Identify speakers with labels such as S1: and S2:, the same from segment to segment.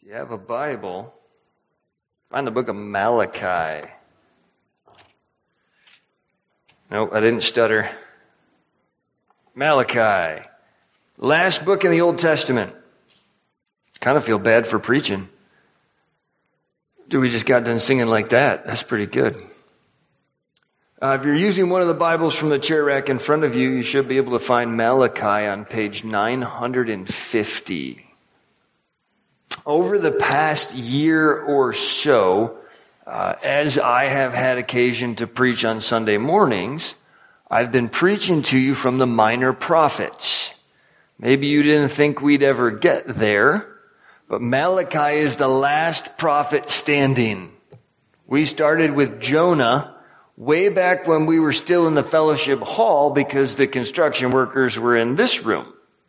S1: If you have a Bible, find the book of Malachi. Nope, I didn't stutter. Malachi. Last book in the Old Testament. Kind of feel bad for preaching. Dude, we just got done singing like that. That's pretty good. If you're using one of the Bibles from the chair rack in front of you, you should be able to find Malachi on page 950. Over the past year or so, as I have had occasion to preach on Sunday mornings, I've been preaching to you from the Minor Prophets. Maybe you didn't think we'd ever get there, but Malachi is the last prophet standing. We started with Jonah way back when we were still in the fellowship hall because the construction workers were in this room.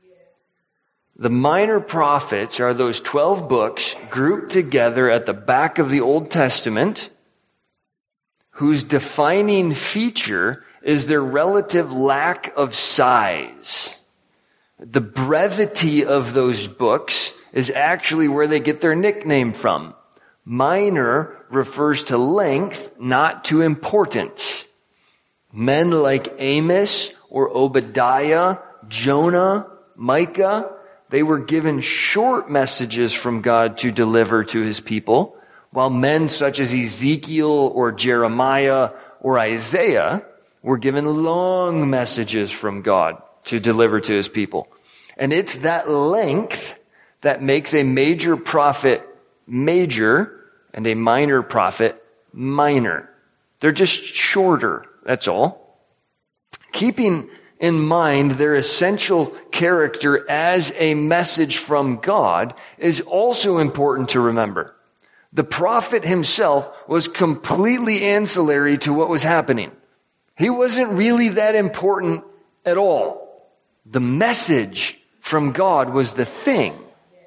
S1: The Minor Prophets are those 12 books grouped together at the back of the Old Testament, whose defining feature is their relative lack of size. The brevity of those books is actually where they get their nickname from. Minor refers to length, not to importance. Men like Amos or Obadiah, Jonah, Micah, they were given short messages from God to deliver to his people, while men such as Ezekiel or Jeremiah or Isaiah were given long messages from God to deliver to his people. And it's that length that makes a major prophet major and a minor prophet minor. They're just shorter, that's all. Keeping in mind their essential character as a message from God is also important to remember. The prophet himself was completely ancillary to what was happening. He wasn't really that important at all. The message from God was the thing.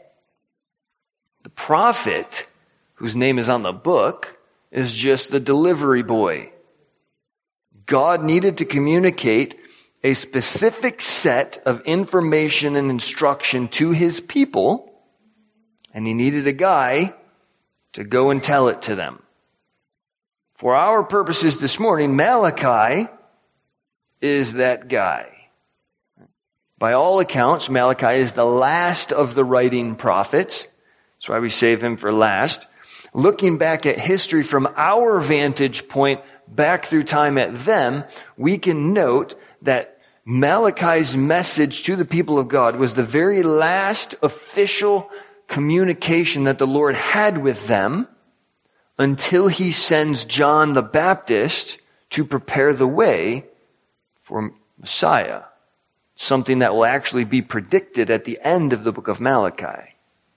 S1: The prophet, whose name is on the book, is just the delivery boy. God needed to communicate a specific set of information and instruction to his people, and he needed a guy to go and tell it to them. For our purposes this morning, Malachi is that guy. By all accounts, Malachi is the last of the writing prophets. That's why we save him for last. Looking back at history from our vantage point back through time at them, we can note that Malachi's message to the people of God was the very last official communication that the Lord had with them until he sends John the Baptist to prepare the way for Messiah, something that will actually be predicted at the end of the book of Malachi.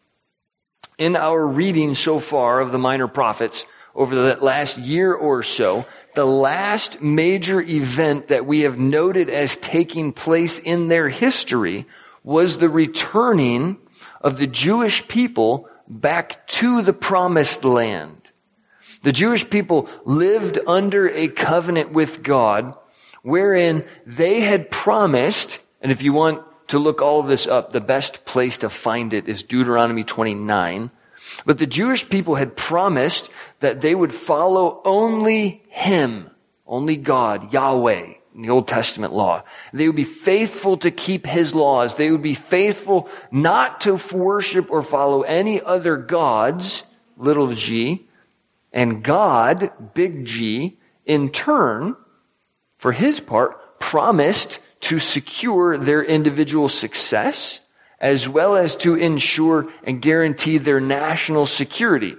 S1: In our reading so far of the Minor Prophets over the last year or so, the last major event that we have noted as taking place in their history was the returning of the Jewish people back to the promised land. The Jewish people lived under a covenant with God wherein they had promised, and if you want to look all of this up, the best place to find it is Deuteronomy 29. But the Jewish people had promised that they would follow only him, only God, Yahweh, in the Old Testament law. They would be faithful to keep his laws. They would be faithful not to worship or follow any other gods, little g, and God, big G, in turn, for his part, promised to secure their individual success as well as to ensure and guarantee their national security.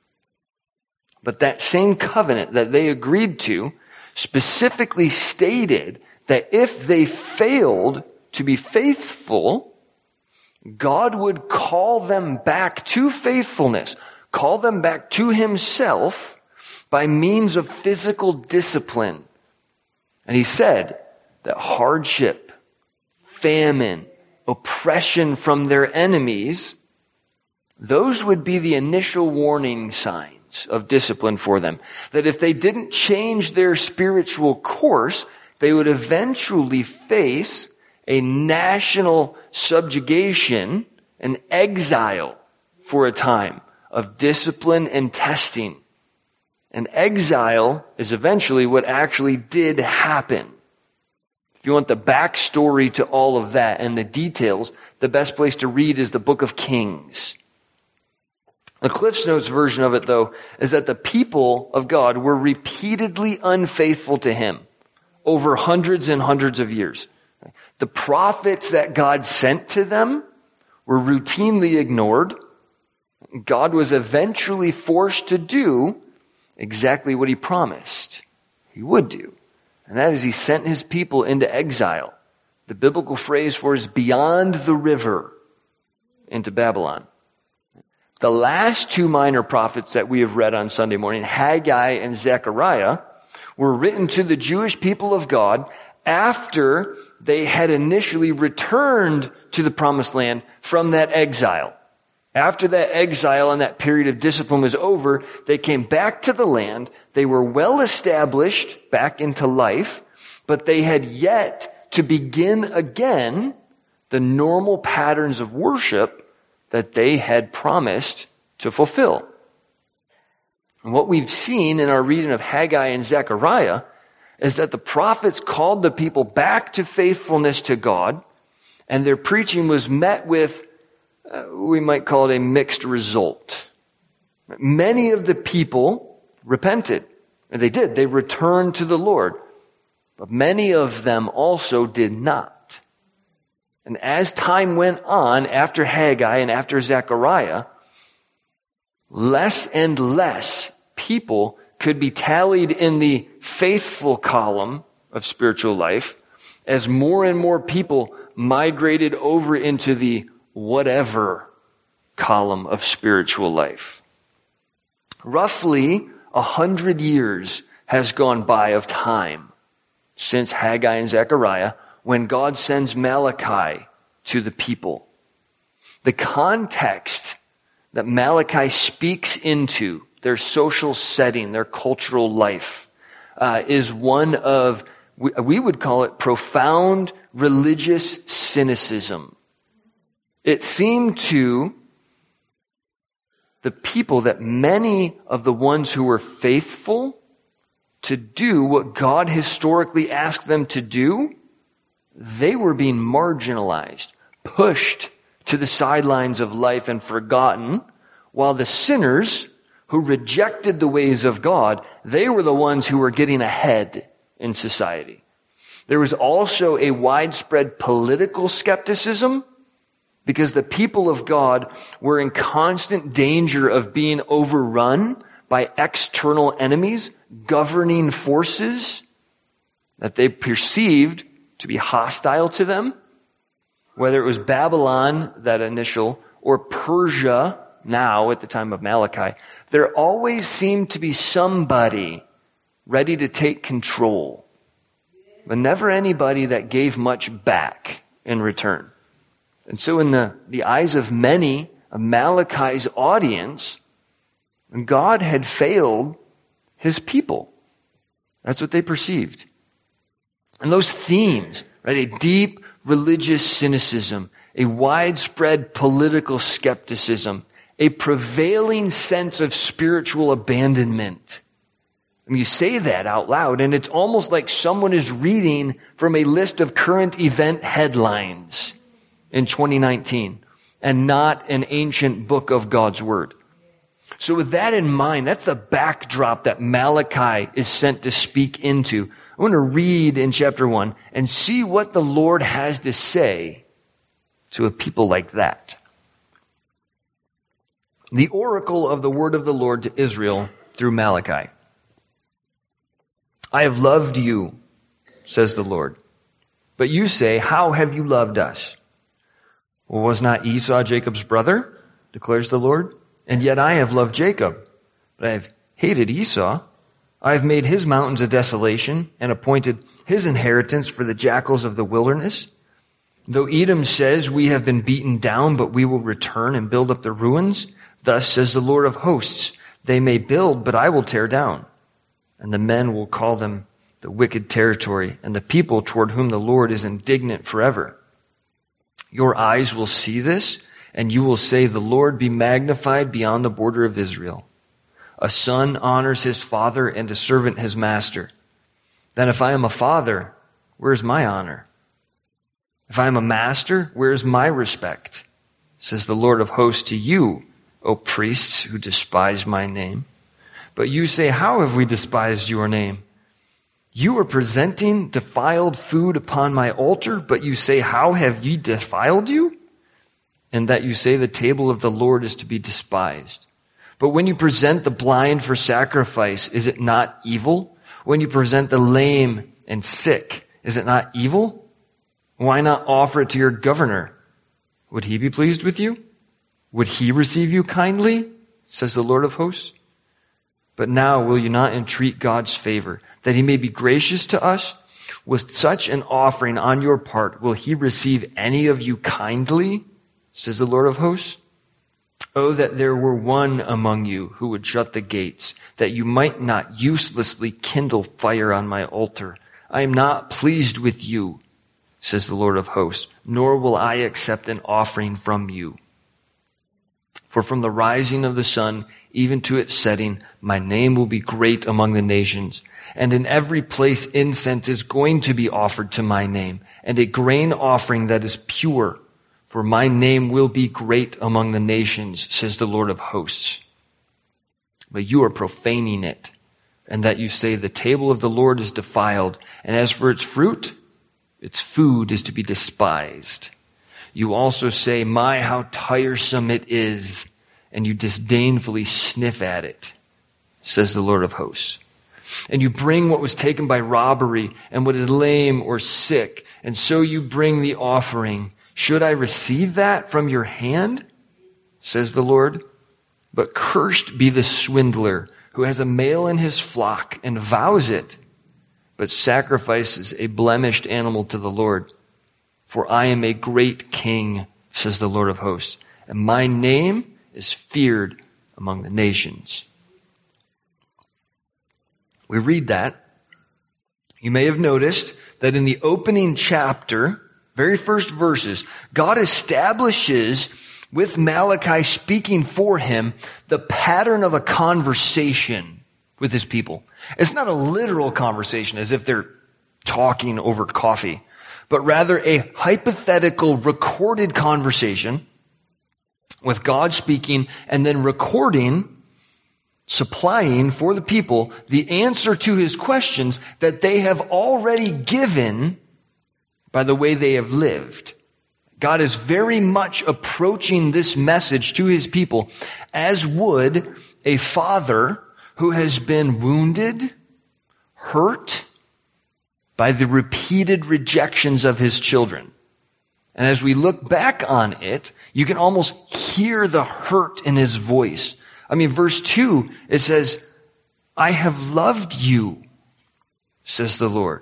S1: But that same covenant that they agreed to specifically stated that if they failed to be faithful, God would call them back to faithfulness, call them back to himself by means of physical discipline. And he said that hardship, famine, oppression from their enemies, those would be the initial warning signs of discipline for them. That if they didn't change their spiritual course, they would eventually face a national subjugation, an exile for a time of discipline and testing. And exile is eventually what actually did happen. If you want the backstory to all of that and the details, the best place to read is the book of Kings. The Cliff's Notes version of it, though, is that the people of God were repeatedly unfaithful to him over hundreds and hundreds of years. The prophets that God sent to them were routinely ignored. God was eventually forced to do exactly what he promised he would do. And that is he sent his people into exile. The biblical phrase for it is beyond the river into Babylon. The last two minor prophets that we have read on Sunday morning, Haggai and Zechariah, were written to the Jewish people of God after they had initially returned to the promised land from that exile. After that exile and that period of discipline was over, they came back to the land. They were well established back into life, but they had yet to begin again the normal patterns of worship that they had promised to fulfill. And what we've seen in our reading of Haggai and Zechariah is that the prophets called the people back to faithfulness to God, and their preaching was met with, we might call it a mixed result. Many of the people repented, and they did. They returned to the Lord, but many of them also did not. And as time went on, after Haggai and after Zechariah, less and less people could be tallied in the faithful column of spiritual life as more and more people migrated over into the whatever column of spiritual life. Roughly 100 years has gone by of time since Haggai and Zechariah, when God sends Malachi to the people. The context that Malachi speaks into, their social setting, their cultural life, is one of, we would call it profound religious cynicism. It seemed to the people that many of the ones who were faithful to do what God historically asked them to do, they were being marginalized, pushed to the sidelines of life and forgotten, while the sinners who rejected the ways of God, they were the ones who were getting ahead in society. There was also a widespread political skepticism because the people of God were in constant danger of being overrun by external enemies, governing forces that they perceived to be hostile to them, whether it was Babylon, that initial, or Persia, now at the time of Malachi. There always seemed to be somebody ready to take control, but never anybody that gave much back in return. And so in the eyes of many of Malachi's audience, God had failed his people. That's what they perceived. And those themes, right? A deep religious cynicism, a widespread political skepticism, a prevailing sense of spiritual abandonment. I mean, you say that out loud, and it's almost like someone is reading from a list of current event headlines in 2019 and not an ancient book of God's Word. So with that in mind, that's the backdrop that Malachi is sent to speak into. I want to read in chapter 1 and see what the Lord has to say to a people like that. The oracle of the word of the Lord to Israel through Malachi. I have loved you, says the Lord. But you say, how have you loved us? Well, was not Esau Jacob's brother, declares the Lord? And yet I have loved Jacob, but I have hated Esau. I have made his mountains a desolation and appointed his inheritance for the jackals of the wilderness. Though Edom says, we have been beaten down, but we will return and build up the ruins. Thus says the Lord of hosts, they may build, but I will tear down. And the men will call them the wicked territory, and the people toward whom the Lord is indignant forever. Your eyes will see this, And you will say, the Lord be magnified beyond the border of Israel. A son honors his father, and a servant his master. Then if I am a father, where is my honor? If I am a master, where is my respect? Says the Lord of hosts to you, O priests who despise my name. But you say, how have we despised your name? You are presenting defiled food upon my altar, but you say, how have ye defiled you? And that you say the table of the Lord is to be despised. But when you present the blind for sacrifice, is it not evil? When you present the lame and sick, is it not evil? Why not offer it to your governor? Would he be pleased with you? Would he receive you kindly? Says the Lord of hosts. But now will you not entreat God's favor, that he may be gracious to us? With such an offering on your part, will he receive any of you kindly? Says the Lord of hosts. Oh, that there were one among you who would shut the gates, that you might not uselessly kindle fire on my altar. I am not pleased with you, says the Lord of hosts, nor will I accept an offering from you. For from the rising of the sun even to its setting, my name will be great among the nations. And in every place incense is going to be offered to my name, and a grain offering that is pure. For my name will be great among the nations, says the Lord of hosts. But you are profaning it, and that you say the table of the Lord is defiled, and as for its fruit, its food is to be despised. You also say, my, how tiresome it is, and you disdainfully sniff at it, says the Lord of hosts. And you bring what was taken by robbery, and what is lame or sick, and so you bring the offering. Should I receive that from your hand? Says the Lord. But cursed be the swindler who has a male in his flock and vows it, but sacrifices a blemished animal to the Lord. For I am a great king, says the Lord of hosts, and my name is feared among the nations. We read that. You may have noticed that in the opening chapter, very first verses, God establishes with Malachi speaking for him the pattern of a conversation with his people. It's not a literal conversation as if they're talking over coffee, but rather a hypothetical recorded conversation with God speaking and then recording, supplying for the people the answer to his questions that they have already given by the way they have lived. God is very much approaching this message to his people as would a father who has been wounded, hurt by the repeated rejections of his children. And as we look back on it, you can almost hear the hurt in his voice. I mean, verse 2, it says, I have loved you, says the Lord.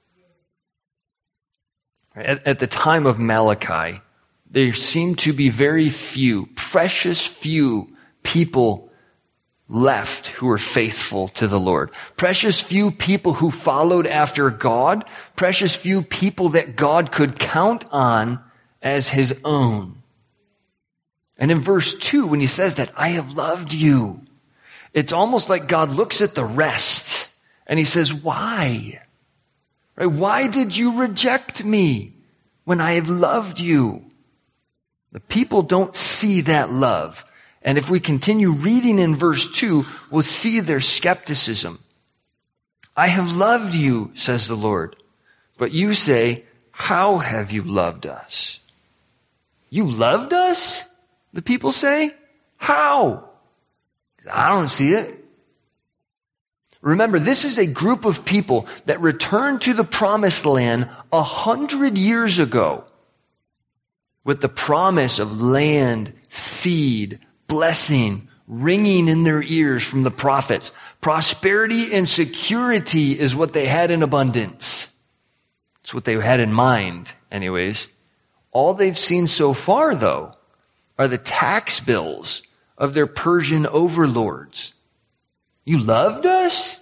S1: At the time of Malachi, there seemed to be very few, precious few people left who were faithful to the Lord. Precious few people who followed after God. Precious few people that God could count on as his own. And in verse 2, when he says that, I have loved you, it's almost like God looks at the rest and he says, why? Right? Why did you reject me when I have loved you? The people don't see that love. And if we continue reading in verse 2, we'll see their skepticism. I have loved you, says the Lord. But you say, how have you loved us? You loved us? The people say. How? I don't see it. Remember, this is a group of people that returned to the promised land 100 years ago with the promise of land, seed, blessing, ringing in their ears from the prophets. Prosperity and security is what they had in abundance. It's what they had in mind, anyways. All they've seen so far, though, are the tax bills of their Persian overlords. You loved us?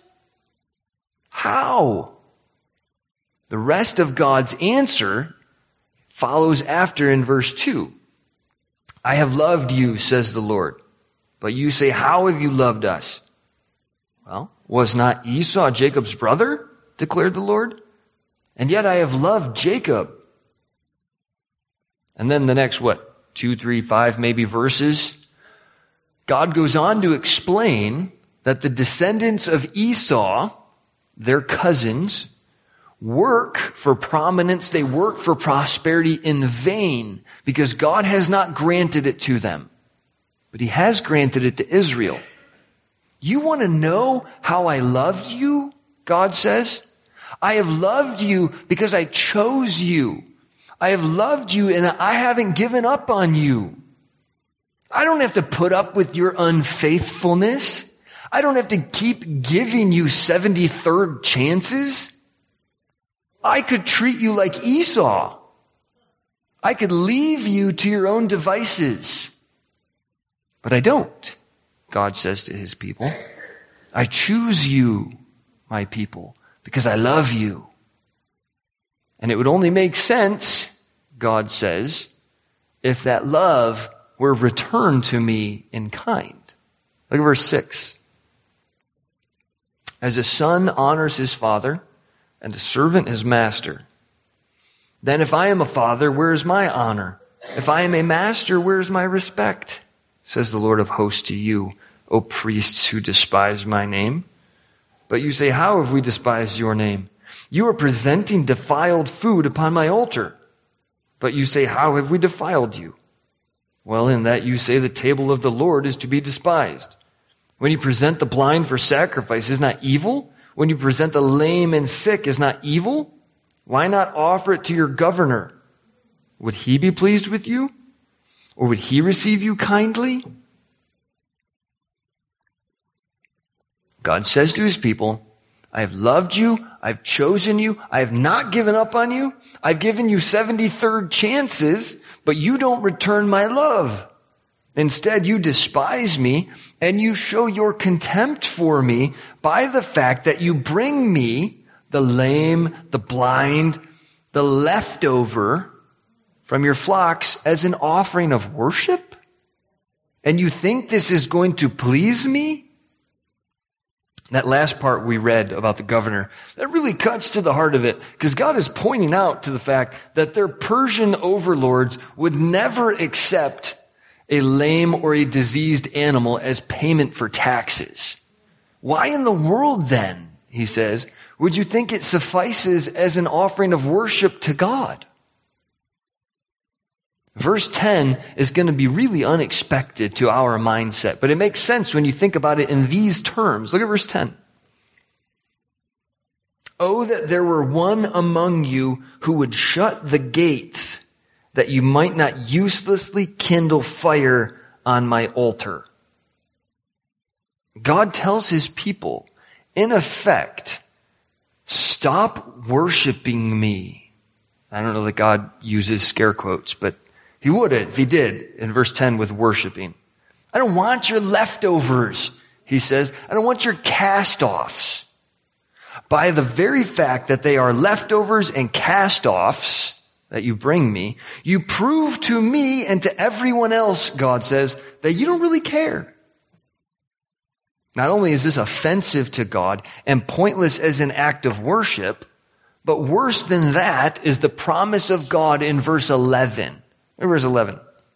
S1: How? The rest of God's answer follows after in verse 2. I have loved you, says the Lord. But you say, how have you loved us? Well, was not Esau Jacob's brother? Declared the Lord. And yet I have loved Jacob. And then the next, 2, 3, 5 maybe verses, God goes on to explain that the descendants of Esau, their cousins, work for prominence, they work for prosperity in vain because God has not granted it to them. But he has granted it to Israel. You want to know how I loved you? God says. I have loved you because I chose you. I have loved you and I haven't given up on you. I don't have to put up with your unfaithfulness. I don't have to keep giving you 73rd chances. I could treat you like Esau. I could leave you to your own devices. But I don't, God says to his people. I choose you, my people, because I love you. And it would only make sense, God says, if that love were returned to me in kind. Look at verse 6. As a son honors his father, and a servant his master, then if I am a father, where is my honor? If I am a master, where is my respect? Says the Lord of hosts to you, O priests who despise my name. But you say, how have we despised your name? You are presenting defiled food upon my altar. But you say, how have we defiled you? Well, in that you say the table of the Lord is to be despised. When you present the blind for sacrifice, is not evil? When you present the lame and sick, is not evil? Why not offer it to your governor? Would he be pleased with you? Or would he receive you kindly? God says to his people, I have loved you, I've chosen you, I have not given up on you, I've given you 73rd chances, but you don't return my love. Instead, you despise me and you show your contempt for me by the fact that you bring me the lame, the blind, the leftover from your flocks as an offering of worship? And you think this is going to please me? That last part we read about the governor, that really cuts to the heart of it, because God is pointing out to the fact that their Persian overlords would never accept a lame or a diseased animal as payment for taxes. Why in the world then, he says, would you think it suffices as an offering of worship to God? Verse 10 is going to be really unexpected to our mindset, but it makes sense when you think about it in these terms. Look at verse 10. Oh, that there were one among you who would shut the gates, that you might not uselessly kindle fire on my altar. God tells his people, in effect, stop worshiping me. I don't know that God uses scare quotes, but he would if he did in verse 10 with worshiping. I don't want your leftovers, he says. I don't want your cast-offs. By the very fact that they are leftovers and cast-offs that you bring me, you prove to me and to everyone else, God says, that you don't really care. Not only is this offensive to God and pointless as an act of worship, but worse than that is the promise of God in verse 11. Verse 11.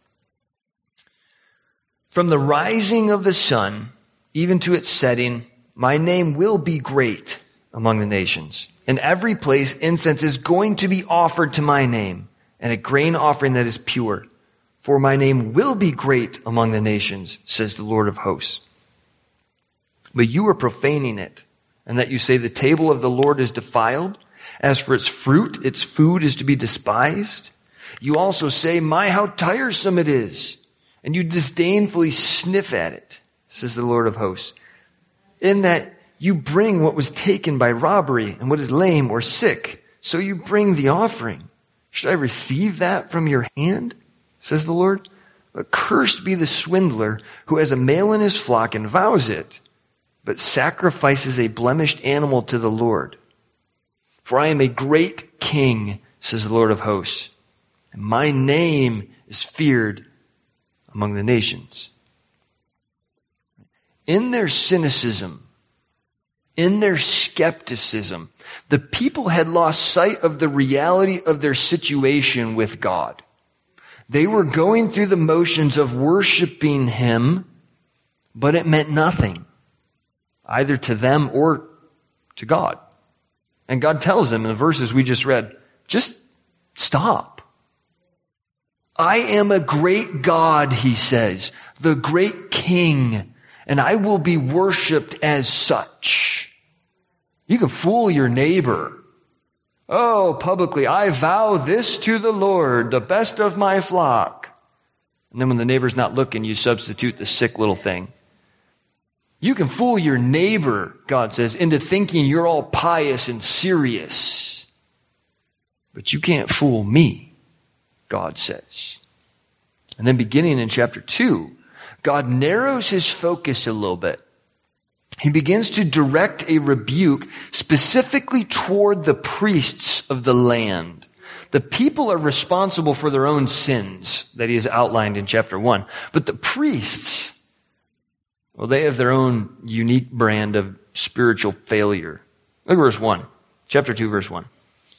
S1: From the rising of the sun, even to its setting, my name will be great among the nations. In every place, incense is going to be offered to my name, and a grain offering that is pure. For my name will be great among the nations, says the Lord of hosts. But you are profaning it, and that you say the table of the Lord is defiled. As for its fruit, its food is to be despised. You also say, my, how tiresome it is. And you disdainfully sniff at it, says the Lord of hosts. In that you bring what was taken by robbery and what is lame or sick. So you bring the offering. Should I receive that from your hand? Says the Lord. But cursed be the swindler who has a male in his flock and vows it, but sacrifices a blemished animal to the Lord. For I am a great king, says the Lord of hosts. My name is feared among the nations. In their cynicism, in their skepticism, the people had lost sight of the reality of their situation with God. They were going through the motions of worshiping Him, but it meant nothing, either to them or to God. And God tells them in the verses we just read, just stop. I am a great God, He says, the great King, and I will be worshiped as such. You can fool your neighbor. Oh, publicly, I vow this to the Lord, the best of my flock. And then when the neighbor's not looking, you substitute the sick little thing. You can fool your neighbor, God says, into thinking you're all pious and serious. But you can't fool me, God says. And then beginning in chapter 2, God narrows His focus a little bit. He begins to direct a rebuke specifically toward the priests of the land. The people are responsible for their own sins that He has outlined in chapter 1. But the priests, well, they have their own unique brand of spiritual failure. Look at verse 1. Chapter 2, verse 1.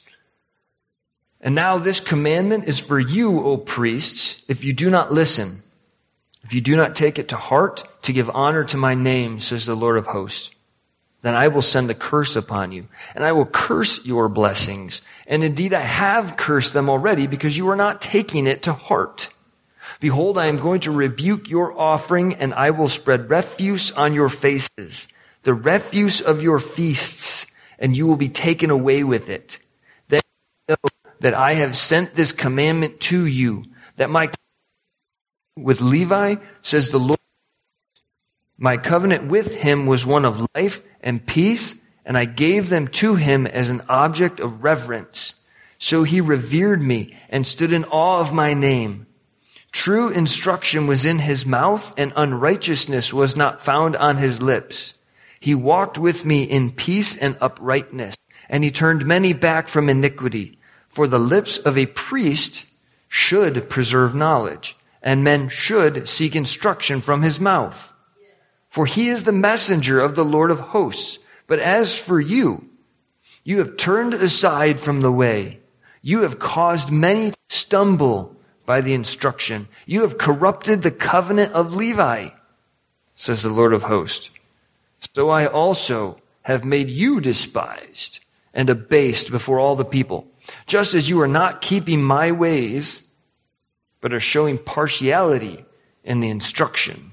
S1: And now this commandment is for you, O priests, if you do not listen, if you do not take it to heart to give honor to my name, says the Lord of hosts, then I will send a curse upon you, and I will curse your blessings. And indeed I have cursed them already because you are not taking it to heart. Behold, I am going to rebuke your offering, and I will spread refuse on your faces, the refuse of your feasts, and you will be taken away with it. Then you know that I have sent this commandment to you, that my with Levi, says the Lord, my covenant with him was one of life and peace, and I gave them to him as an object of reverence. So he revered me and stood in awe of my name. True instruction was in his mouth, and unrighteousness was not found on his lips. He walked with me in peace and uprightness, and he turned many back from iniquity. For the lips of a priest should preserve knowledge, and men should seek instruction from his mouth. For he is the messenger of the Lord of hosts. But as for you, you have turned aside from the way. You have caused many to stumble by the instruction. You have corrupted the covenant of Levi, says the Lord of hosts. So I also have made you despised and abased before all the people, just as you are not keeping my ways, but are showing partiality in the instruction.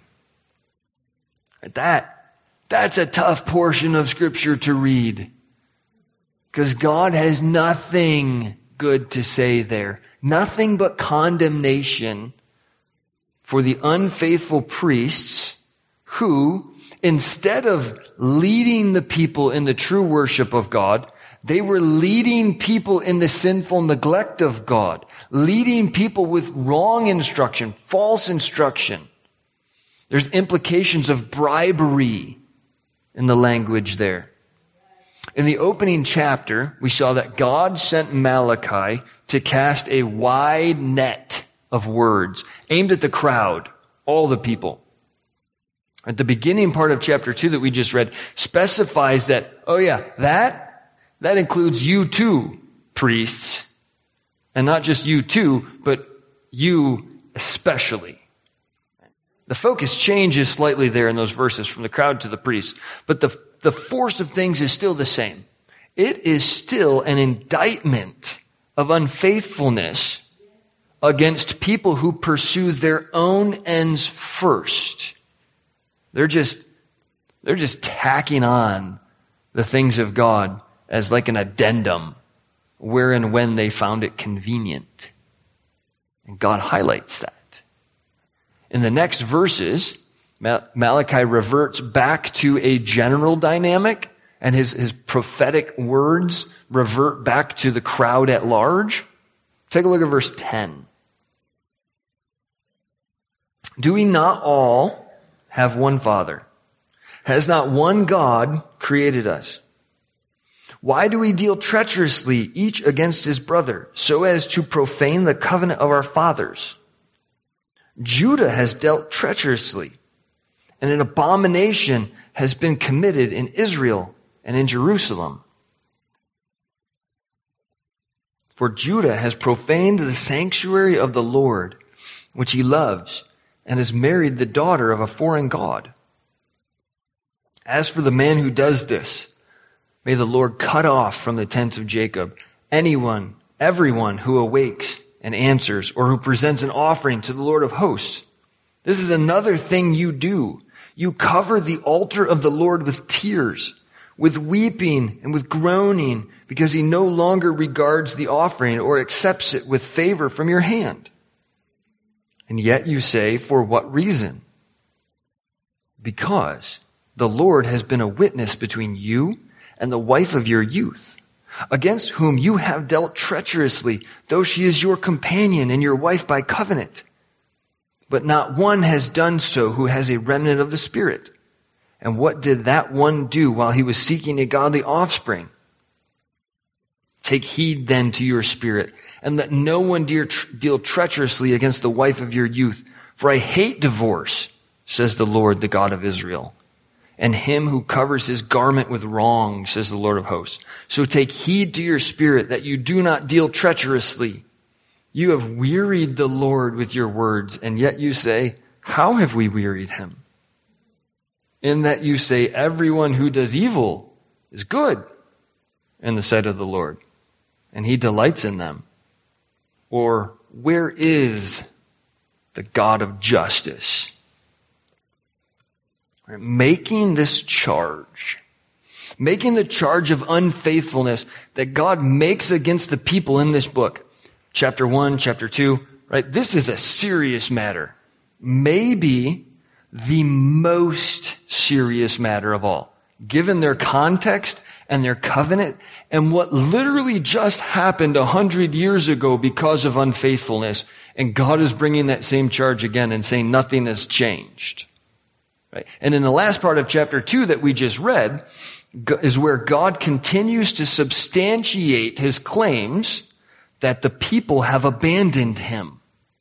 S1: That's a tough portion of Scripture to read, because God has nothing good to say there. Nothing but condemnation for the unfaithful priests who, instead of leading the people in the true worship of God, they were leading people in the sinful neglect of God, leading people with wrong instruction, false instruction. There's implications of bribery in the language there. In the opening chapter, we saw that God sent Malachi to cast a wide net of words aimed at the crowd, all the people. At the beginning part of chapter 2 that we just read specifies that, that includes you too, priests. And not just you too, but you especially. The focus changes slightly there in those verses from the crowd to the priests. But the force of things is still the same. It is still an indictment of unfaithfulness against people who pursue their own ends first. They're just tacking on the things of God as like an addendum, where and when they found it convenient. And God highlights that. In the next verses, Malachi reverts back to a general dynamic, and his prophetic words revert back to the crowd at large. Take a look at verse 10. Do we not all have one Father? Has not one God created us? Why do we deal treacherously each against his brother, so as to profane the covenant of our fathers? Judah has dealt treacherously, and an abomination has been committed in Israel and in Jerusalem. For Judah has profaned the sanctuary of the Lord, which he loves, and has married the daughter of a foreign god. As for the man who does this, may the Lord cut off from the tents of Jacob everyone who awakes and answers, or who presents an offering to the Lord of hosts. This is another thing you do. You cover the altar of the Lord with tears, with weeping and with groaning, because he no longer regards the offering or accepts it with favor from your hand. And yet you say, for what reason? Because the Lord has been a witness between you and the wife of your youth, against whom you have dealt treacherously, though she is your companion and your wife by covenant. But not one has done so who has a remnant of the Spirit. And what did that one do while he was seeking a godly offspring? Take heed then to your spirit, and let no one deal treacherously against the wife of your youth. For I hate divorce, says the Lord, the God of Israel, and him who covers his garment with wrong, says the Lord of hosts. So take heed to your spirit that you do not deal treacherously. You have wearied the Lord with your words, and yet you say, how have we wearied him? In that you say, everyone who does evil is good in the sight of the Lord, and he delights in them. Or where is the God of justice? Making this charge, making the charge of unfaithfulness that God makes against the people in this book, chapter 1, chapter 2, right? This is a serious matter. Maybe the most serious matter of all, given their context and their covenant and what literally just happened 100 years ago because of unfaithfulness. And God is bringing that same charge again and saying nothing has changed. Right? And in the last part of chapter 2 that we just read is where God continues to substantiate his claims that the people have abandoned him.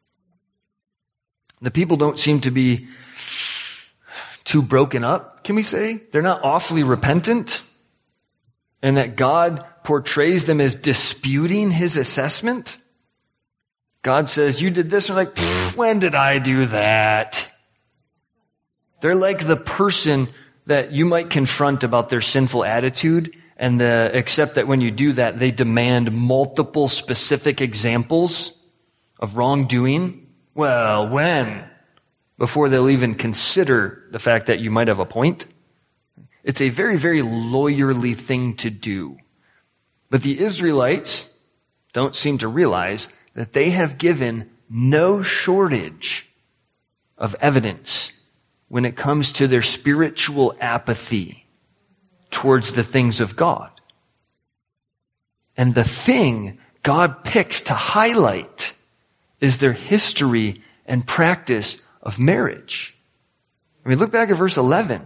S1: The people don't seem to be too broken up, can we say? They're not awfully repentant. And that God portrays them as disputing his assessment. God says, you did this. And they're like, when did I do that? They're like the person that you might confront about their sinful attitude, and except that when you do that, they demand multiple specific examples of wrongdoing. Well, when? Before they'll even consider the fact that you might have a point. It's a very, very lawyerly thing to do. But the Israelites don't seem to realize that they have given no shortage of evidence when it comes to their spiritual apathy towards the things of God. And the thing God picks to highlight is their history and practice of marriage. I mean, look back at verse 11.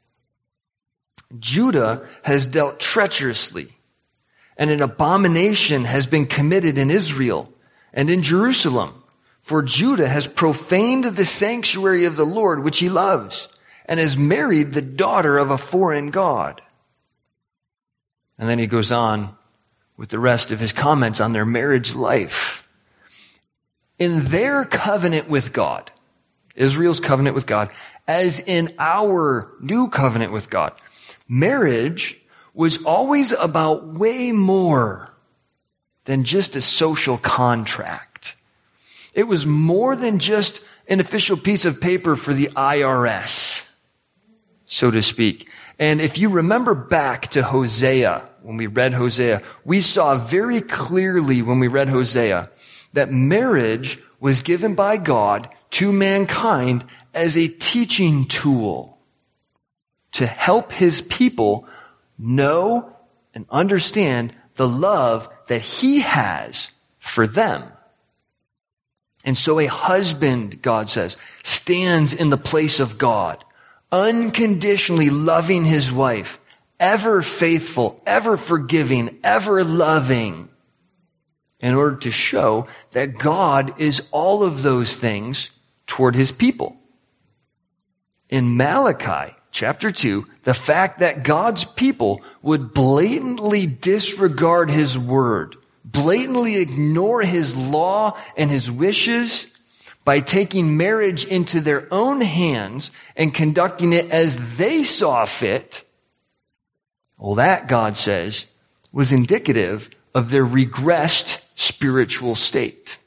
S1: Judah has dealt treacherously, and an abomination has been committed in Israel and in Jerusalem. For Judah has profaned the sanctuary of the Lord, which he loves, and has married the daughter of a foreign god. And then he goes on with the rest of his comments on their marriage life. In their covenant with God, Israel's covenant with God, as in our new covenant with God, marriage was always about way more than just a social contract. It was more than just an official piece of paper for the IRS, so to speak. And if you remember back to Hosea, when we read Hosea, we saw very clearly when we read Hosea that marriage was given by God to mankind as a teaching tool to help his people know and understand the love that he has for them. And so a husband, God says, stands in the place of God, unconditionally loving his wife, ever faithful, ever forgiving, ever loving, in order to show that God is all of those things toward his people. In Malachi chapter 2, the fact that God's people would blatantly disregard his word, blatantly ignore his law and his wishes by taking marriage into their own hands and conducting it as they saw fit, well, that, God says, was indicative of their regressed spiritual state.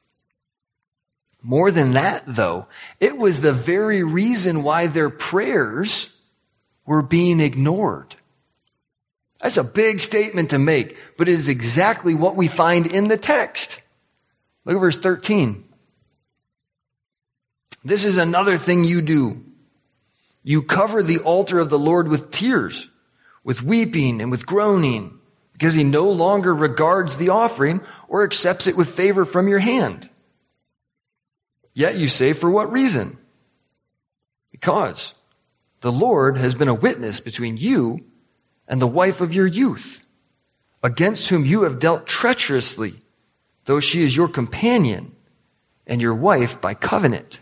S1: More than that, though, it was the very reason why their prayers were being ignored. That's a big statement to make, but it is exactly what we find in the text. Look at verse 13. This is another thing you do. You cover the altar of the Lord with tears, with weeping and with groaning, because he no longer regards the offering or accepts it with favor from your hand. Yet you say, for what reason? Because the Lord has been a witness between you and the wife of your youth, against whom you have dealt treacherously, though she is your companion and your wife by covenant.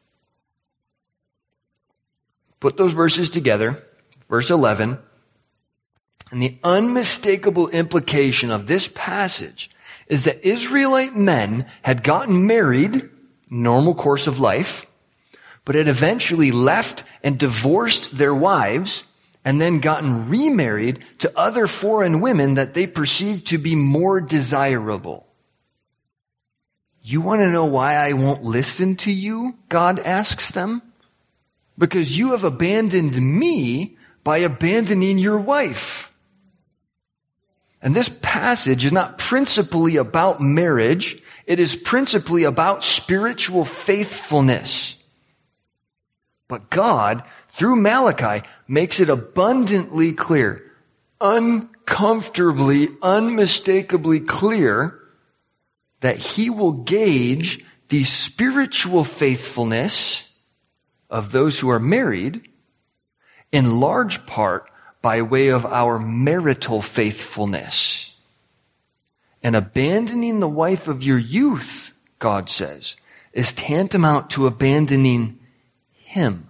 S1: Put those verses together, verse 11, and the unmistakable implication of this passage is that Israelite men had gotten married, normal course of life, but had eventually left and divorced their wives and then gotten remarried to other foreign women that they perceived to be more desirable. You want to know why I won't listen to you? God asks them. Because you have abandoned me by abandoning your wife. And this passage is not principally about marriage. It is principally about spiritual faithfulness. But God, through Malachi, makes it abundantly clear, uncomfortably, unmistakably clear, that he will gauge the spiritual faithfulness of those who are married, in large part by way of our marital faithfulness. And abandoning the wife of your youth, God says, is tantamount to abandoning him.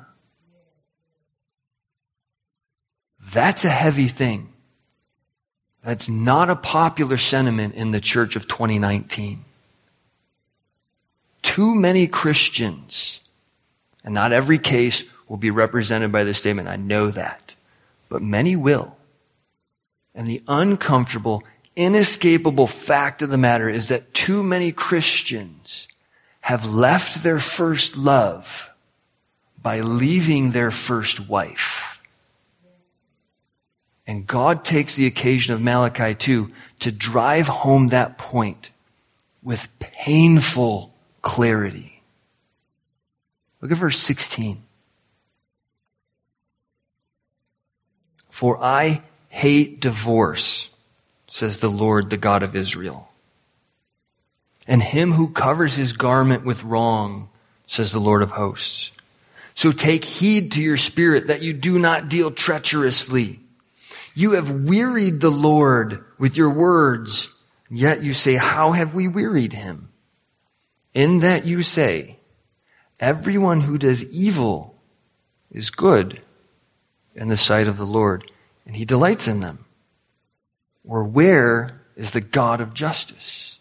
S1: That's a heavy thing. That's not a popular sentiment in the church of 2019. Too many Christians, and not every case will be represented by this statement, I know that, but many will. And the uncomfortable, inescapable fact of the matter is that too many Christians have left their first love by leaving their first wife. And God takes the occasion of Malachi 2 to drive home that point with painful clarity. Look at verse 16. For I hate divorce, says the Lord, the God of Israel. And him who covers his garment with wrong, says the Lord of hosts. So take heed to your spirit that you do not deal treacherously. You have wearied the Lord with your words, yet you say, how have we wearied him? In that you say, everyone who does evil is good in the sight of the Lord, and he delights in them. Or where is the God of justice?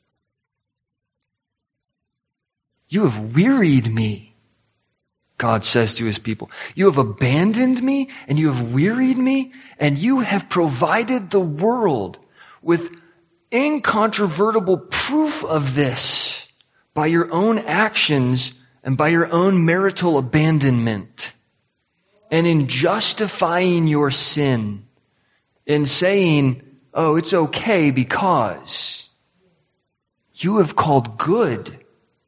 S1: You have wearied me, God says to his people. You have abandoned me, and you have wearied me, and you have provided the world with incontrovertible proof of this by your own actions and by your own marital abandonment. And in justifying your sin, in saying, oh, it's okay because you have called good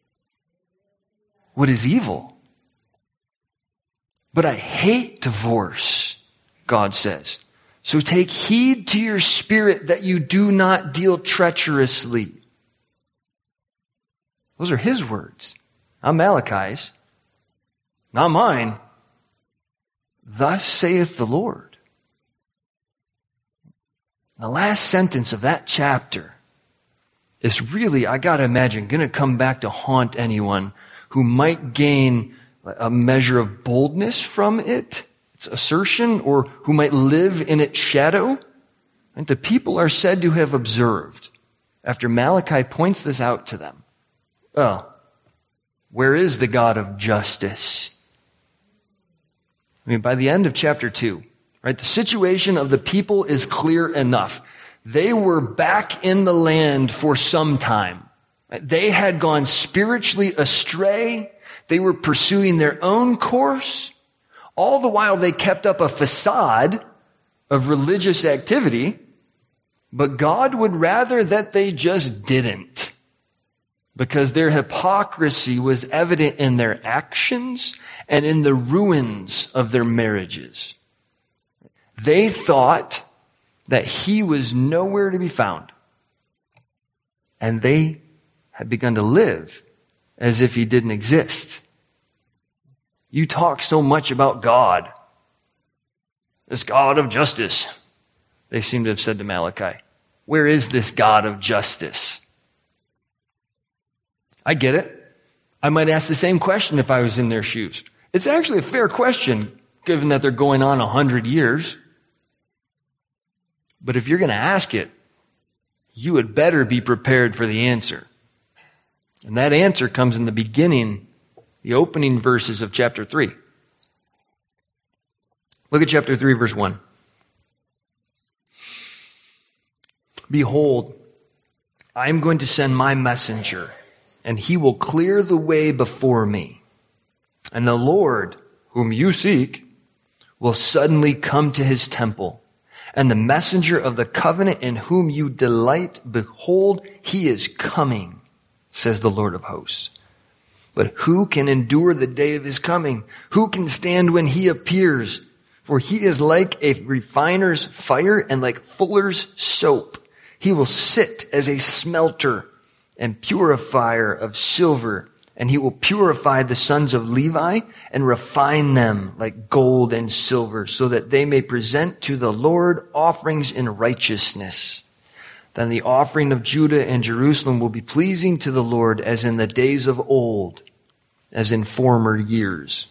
S1: what is evil. But I hate divorce, God says. So take heed to your spirit that you do not deal treacherously. Those are his words, not Malachi's, not mine. Thus saith the Lord. The last sentence of that chapter is really, I gotta imagine, gonna come back to haunt anyone who might gain a measure of boldness from its assertion, or who might live in its shadow. And the people are said to have observed, after Malachi points this out to them, oh, where is the God of justice? I mean, by the end of chapter 2, right, the situation of the people is clear enough. They were back in the land for some time. They had gone spiritually astray. They were pursuing their own course. All the while they kept up a facade of religious activity, but God would rather that they just didn't, because their hypocrisy was evident in their actions and in the ruins of their marriages. They thought that he was nowhere to be found, and they had begun to live as if he didn't exist. You talk so much about God, this God of justice, they seem to have said to Malachi. Where is this God of justice? I get it. I might ask the same question if I was in their shoes. It's actually a fair question, given that they're going on 100 years. But if you're going to ask it, you had better be prepared for the answer. And that answer comes in the beginning, the opening verses of chapter 3. Look at chapter 3, verse 1. Behold, I am going to send my messenger, and he will clear the way before me. And the Lord, whom you seek, will suddenly come to his temple. And the messenger of the covenant in whom you delight, behold, he is coming, says the Lord of hosts. But who can endure the day of his coming? Who can stand when he appears? For he is like a refiner's fire and like fuller's soap. He will sit as a smelter and purifier of silver, and he will purify the sons of Levi and refine them like gold and silver, so that they may present to the Lord offerings in righteousness. Then the offering of Judah and Jerusalem will be pleasing to the Lord as in the days of old, as in former years.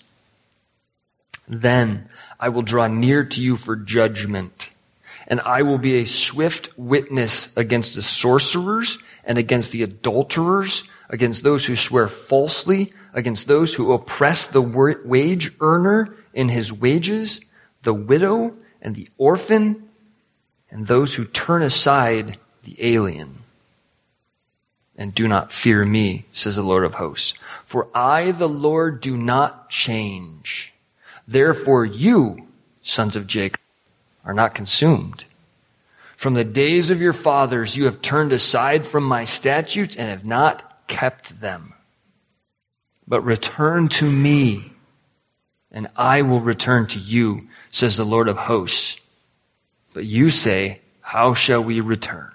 S1: Then I will draw near to you for judgment, and I will be a swift witness against the sorcerers and against the adulterers, against those who swear falsely, against those who oppress the wage earner in his wages, the widow and the orphan, and those who turn aside the alien. And do not fear me, says the Lord of hosts. For I, the Lord, do not change. Therefore you, sons of Jacob, are not consumed. From the days of your fathers you have turned aside from my statutes and have not kept them. But return to me, and I will return to you, says the Lord of hosts. But you say, how shall we return?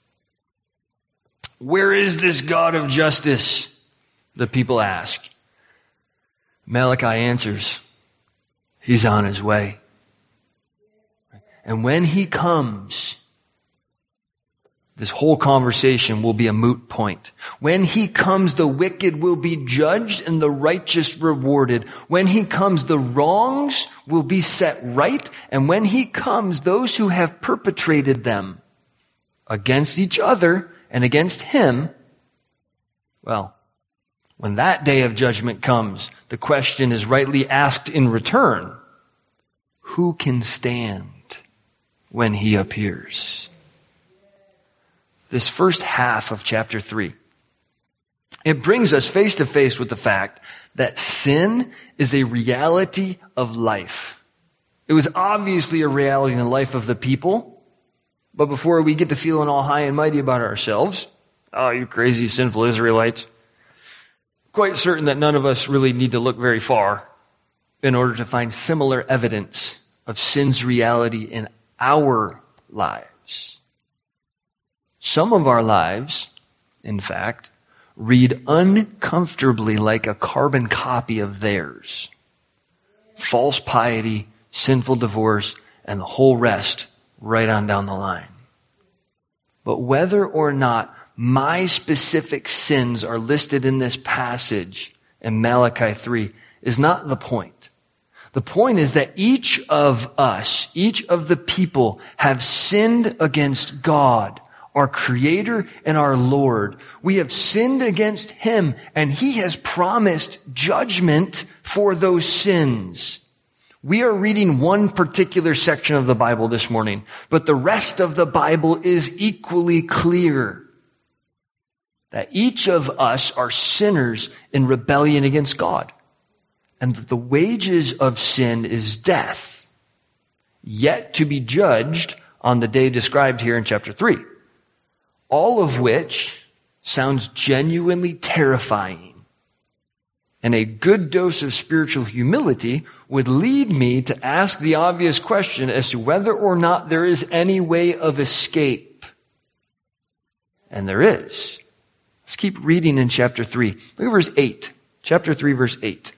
S1: Where is this God of justice? The people ask. Malachi answers, he's on his way. And when he comes, this whole conversation will be a moot point. When he comes, the wicked will be judged and the righteous rewarded. When he comes, the wrongs will be set right. And when he comes, those who have perpetrated them against each other and against him, well, when that day of judgment comes, the question is rightly asked in return, who can stand when he appears? This first half of chapter 3, it brings us face to face with the fact that sin is a reality of life. It was obviously a reality in the life of the people, but before we get to feeling all high and mighty about ourselves, oh, you crazy sinful Israelites, quite certain that none of us really need to look very far in order to find similar evidence of sin's reality in our lives. Some of our lives, in fact, read uncomfortably like a carbon copy of theirs. False piety, sinful divorce, and the whole rest right on down the line. But whether or not my specific sins are listed in this passage in Malachi 3 is not the point. The point is that each of us, each of the people have sinned against God, our Creator and our Lord. We have sinned against Him, and He has promised judgment for those sins. We are reading one particular section of the Bible this morning, but the rest of the Bible is equally clear that each of us are sinners in rebellion against God, and that the wages of sin is death, yet to be judged on the day described here in chapter 3. All of which sounds genuinely terrifying. And a good dose of spiritual humility would lead me to ask the obvious question as to whether or not there is any way of escape. And there is. Let's keep reading in chapter 3. Look at verse 8. Chapter 3, verse 8.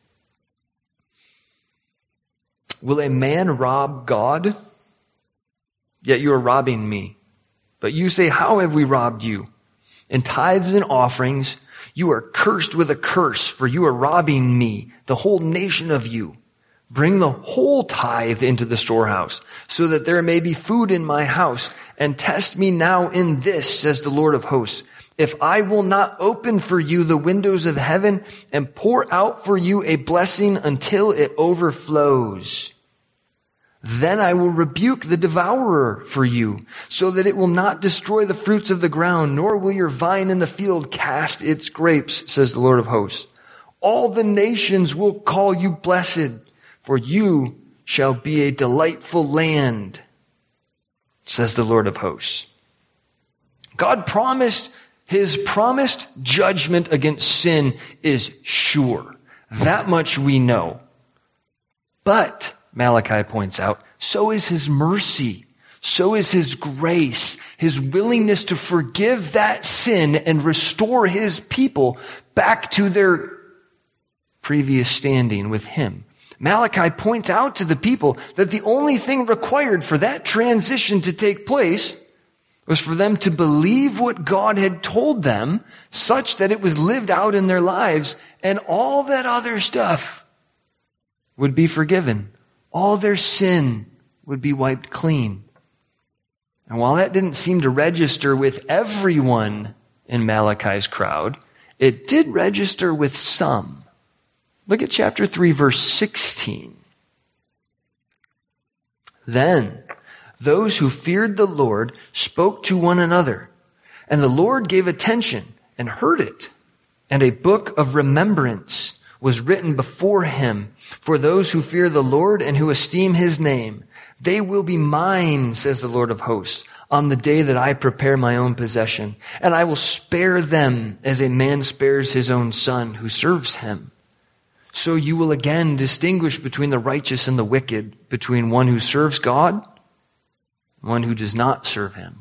S1: Will a man rob God? Yet you are robbing me. But you say, how have we robbed you? In tithes and offerings, you are cursed with a curse, for you are robbing me, the whole nation of you. Bring the whole tithe into the storehouse, so that there may be food in my house, and test me now in this, says the Lord of hosts, if I will not open for you the windows of heaven and pour out for you a blessing until it overflows. Then I will rebuke the devourer for you, so that it will not destroy the fruits of the ground, nor will your vine in the field cast its grapes, says the Lord of hosts. All the nations will call you blessed, for you shall be a delightful land, says the Lord of hosts. God promised, His promised judgment against sin is sure. That much we know. But Malachi points out, so is His mercy, so is His grace, His willingness to forgive that sin and restore His people back to their previous standing with Him. Malachi points out to the people that the only thing required for that transition to take place was for them to believe what God had told them, such that it was lived out in their lives, and all that other stuff would be forgiven. All their sin would be wiped clean. And while that didn't seem to register with everyone in Malachi's crowd, it did register with some. Look at chapter 3, verse 16. Then those who feared the Lord spoke to one another, and the Lord gave attention and heard it, and a book of remembrance was written before Him for those who fear the Lord and who esteem His name. They will be mine, says the Lord of hosts, on the day that I prepare my own possession, and I will spare them as a man spares his own son who serves him. So you will again distinguish between the righteous and the wicked, between one who serves God and one who does not serve Him.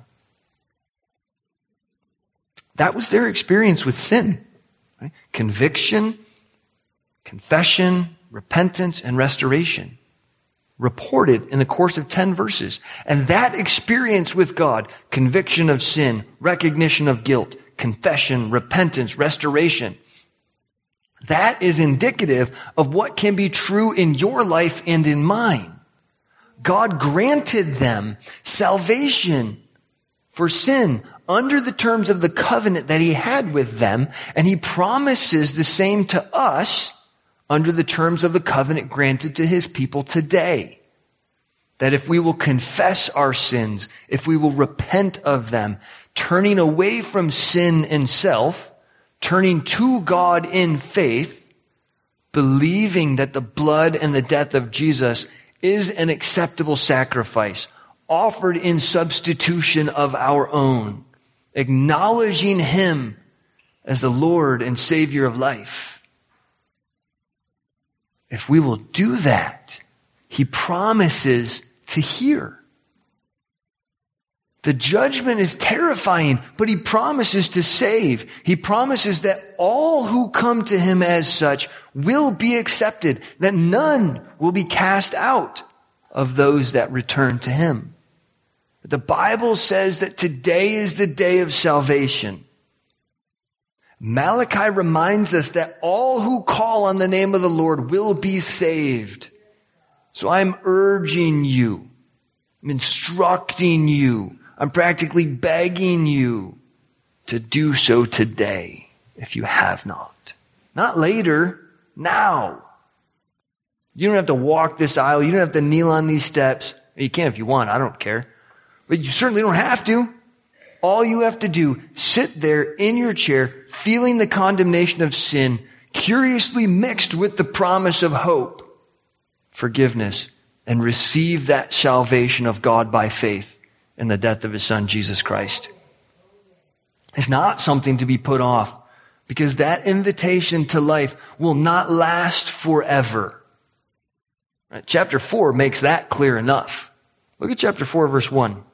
S1: That was their experience with sin. Right? Conviction, confession, repentance, and restoration. Reported in the course of 10 verses. And that experience with God, conviction of sin, recognition of guilt, confession, repentance, restoration, that is indicative of what can be true in your life and in mine. God granted them salvation for sin under the terms of the covenant that He had with them, and He promises the same to us under the terms of the covenant granted to His people today. That if we will confess our sins, if we will repent of them, turning away from sin and self, turning to God in faith, believing that the blood and the death of Jesus is an acceptable sacrifice, offered in substitution of our own, acknowledging Him as the Lord and Savior of life. If we will do that, He promises to hear. The judgment is terrifying, but He promises to save. He promises that all who come to Him as such will be accepted, that none will be cast out of those that return to Him. The Bible says that today is the day of salvation. Malachi reminds us that all who call on the name of the Lord will be saved. So I'm urging you, I'm instructing you, I'm practically begging you to do so today if you have not. Not later, now. You don't have to walk this aisle. You don't have to kneel on these steps. You can if you want. I don't care. But you certainly don't have to. All you have to do, sit there in your chair, feeling the condemnation of sin, curiously mixed with the promise of hope, forgiveness, and receive that salvation of God by faith in the death of his Son, Jesus Christ. It's not something to be put off, because that invitation to life will not last forever. Right? Chapter 4 makes that clear enough. Look at chapter 4, verse 1.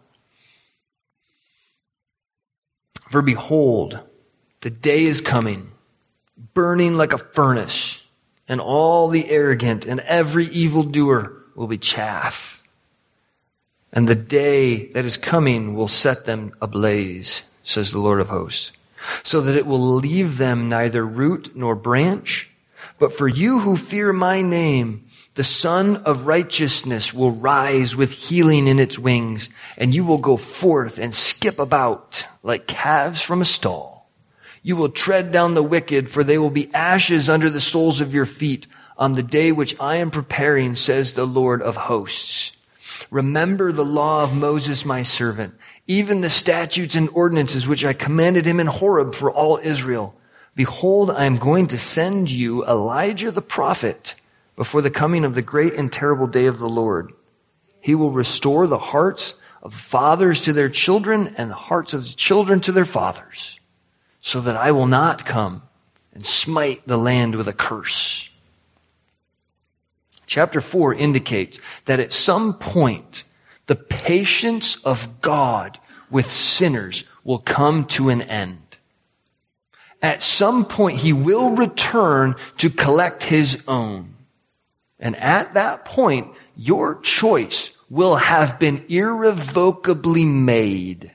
S1: For behold, the day is coming, burning like a furnace, and all the arrogant and every evildoer will be chaff. And the day that is coming will set them ablaze, says the Lord of hosts, so that it will leave them neither root nor branch. But for you who fear my name, the Son of Righteousness will rise with healing in its wings, and you will go forth and skip about like calves from a stall. You will tread down the wicked, for they will be ashes under the soles of your feet on the day which I am preparing, says the Lord of hosts. Remember the law of Moses, my servant, even the statutes and ordinances which I commanded him in Horeb for all Israel. Behold, I am going to send you Elijah the prophet before the coming of the great and terrible day of the Lord. He will restore the hearts of fathers to their children and the hearts of the children to their fathers, so that I will not come and smite the land with a curse. Chapter 4 indicates that at some point, the patience of God with sinners will come to an end. At some point, he will return to collect his own. And at that point, your choice will have been irrevocably made.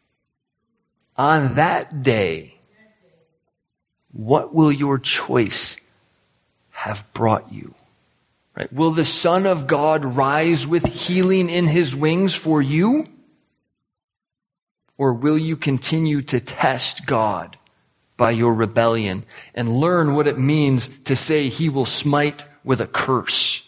S1: On that day, what will your choice have brought you? Right? Will the Son of God rise with healing in his wings for you? Or will you continue to test God by your rebellion and learn what it means to say he will smite with a curse?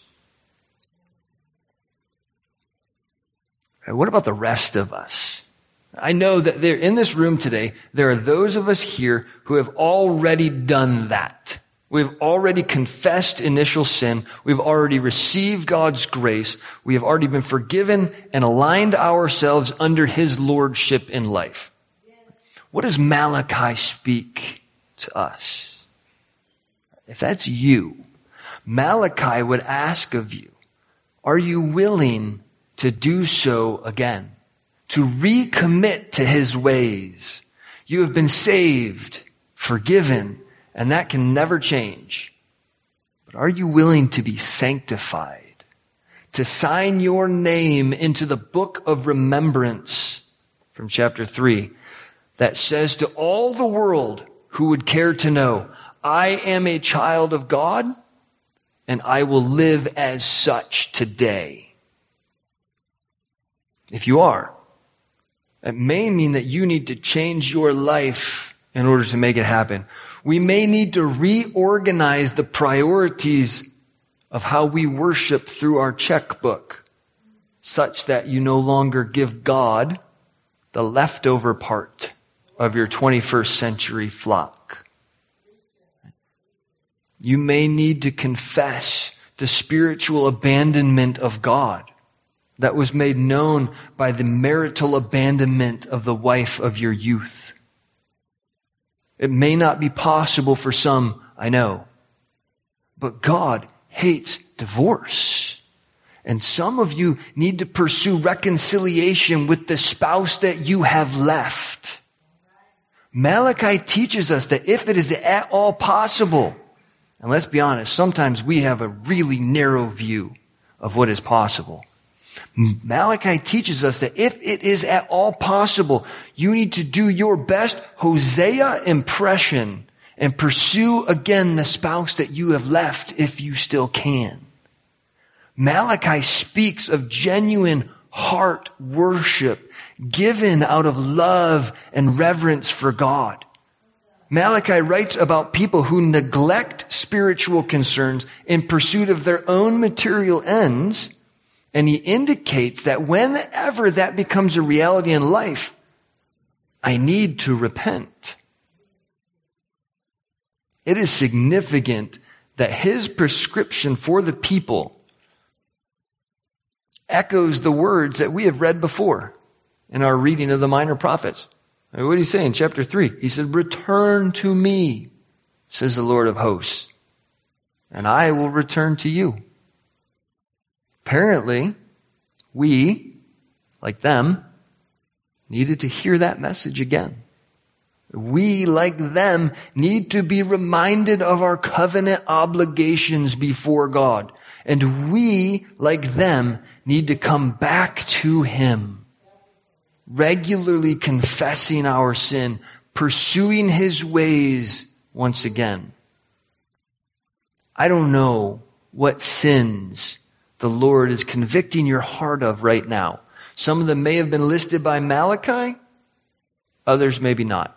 S1: What about the rest of us? I know that there in this room today, there are those of us here who have already done that. We've already confessed initial sin. We've already received God's grace. We have already been forgiven and aligned ourselves under his lordship in life. What does Malachi speak to us? If that's you, Malachi would ask of you, are you willing to do so again? To recommit to his ways? You have been saved, forgiven, and that can never change. But are you willing to be sanctified? To sign your name into the book of remembrance from chapter 3 that says to all the world who would care to know, I am a child of God and I will live as such today. If you are, it may mean that you need to change your life in order to make it happen. We may need to reorganize the priorities of how we worship through our checkbook, such that you no longer give God the leftover part of your 21st century flock. You may need to confess the spiritual abandonment of God that was made known by the marital abandonment of the wife of your youth. It may not be possible for some, I know, but God hates divorce. And some of you need to pursue reconciliation with the spouse that you have left. Malachi teaches us that if it is at all possible, and let's be honest, sometimes we have a really narrow view of what is possible. Malachi teaches us that if it is at all possible, you need to do your best Hosea impression and pursue again the spouse that you have left if you still can. Malachi speaks of genuine heart worship given out of love and reverence for God. Malachi writes about people who neglect spiritual concerns in pursuit of their own material ends, and he indicates that whenever that becomes a reality in life, I need to repent. It is significant that his prescription for the people echoes the words that we have read before in our reading of the minor prophets. What did he say in chapter 3? He said, "Return to me, says the Lord of hosts, and I will return to you." Apparently, we, like them, needed to hear that message again. We, like them, need to be reminded of our covenant obligations before God. And we, like them, need to come back to him, regularly confessing our sin, pursuing his ways once again. I don't know what sins the Lord is convicting your heart of right now. Some of them may have been listed by Malachi, others maybe not.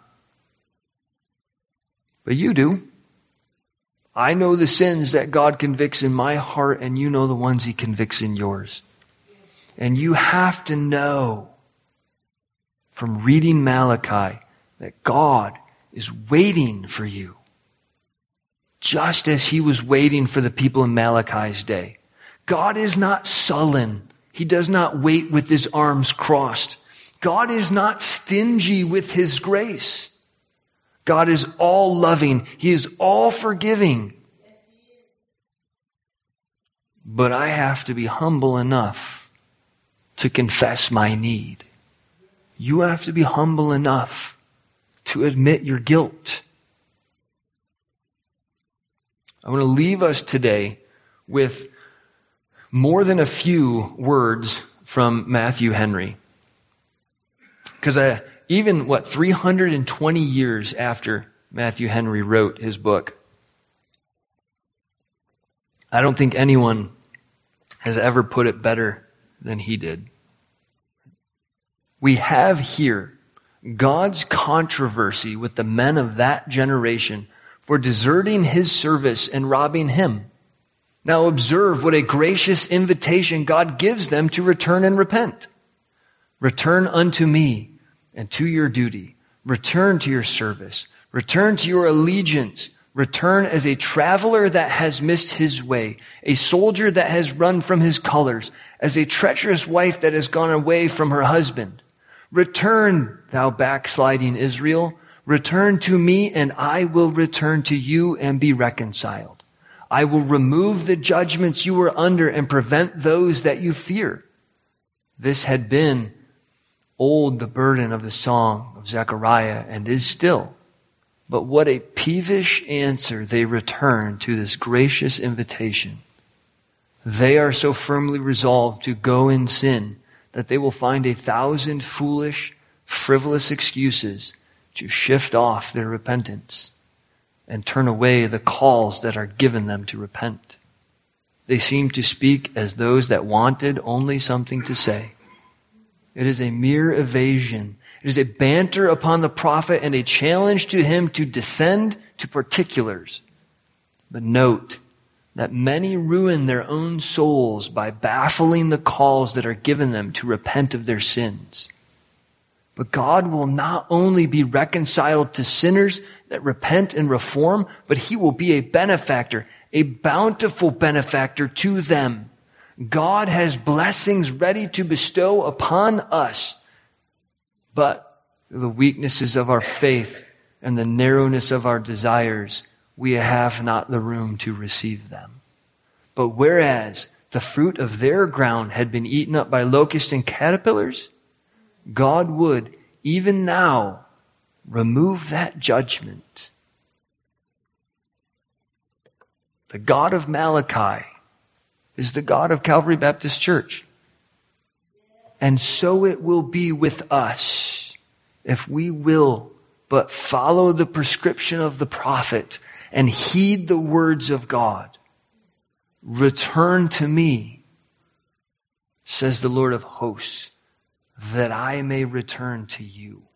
S1: But you do. I know the sins that God convicts in my heart, and you know the ones he convicts in yours. And you have to know from reading Malachi that God is waiting for you, just as he was waiting for the people in Malachi's day. God is not sullen. He does not wait with his arms crossed. God is not stingy with his grace. God is all loving. He is all forgiving. But I have to be humble enough to confess my need. You have to be humble enough to admit your guilt. I want to leave us today with more than a few words from Matthew Henry. Because even 320 years after Matthew Henry wrote his book, I don't think anyone has ever put it better than he did. We have here God's controversy with the men of that generation for deserting his service and robbing him. Now observe what a gracious invitation God gives them to return and repent. Return unto me and to your duty. Return to your service. Return to your allegiance. Return as a traveler that has missed his way, a soldier that has run from his colors, as a treacherous wife that has gone away from her husband. Return, thou backsliding Israel. Return to me, and I will return to you and be reconciled. I will remove the judgments you were under and prevent those that you fear. This had been old the burden of the song of Zechariah, and is still. But what a peevish answer they return to this gracious invitation. They are so firmly resolved to go in sin that they will find 1,000 foolish, frivolous excuses to shift off their repentance and turn away the calls that are given them to repent. They seem to speak as those that wanted only something to say. It is a mere evasion. It is a banter upon the prophet and a challenge to him to descend to particulars. But note that many ruin their own souls by baffling the calls that are given them to repent of their sins. But God will not only be reconciled to sinners that repent and reform, but he will be a benefactor, a bountiful benefactor to them. God has blessings ready to bestow upon us, but through the weaknesses of our faith and the narrowness of our desires, we have not the room to receive them. But whereas the fruit of their ground had been eaten up by locusts and caterpillars, God would, even now, remove that judgment. The God of Malachi is the God of Calvary Baptist Church. And so it will be with us if we will but follow the prescription of the prophet and heed the words of God. Return to me, says the Lord of hosts, that I may return to you.